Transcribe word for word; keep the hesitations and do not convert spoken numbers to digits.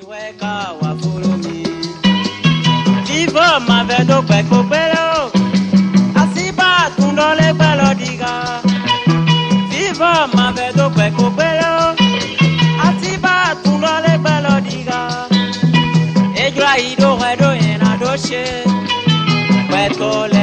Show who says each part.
Speaker 1: Vivo ma vedo becco bello, asiba tundo le bello diga. Vivo ma vedo becco bello, asiba tundo le bello diga. E già i do redo in adoce, becco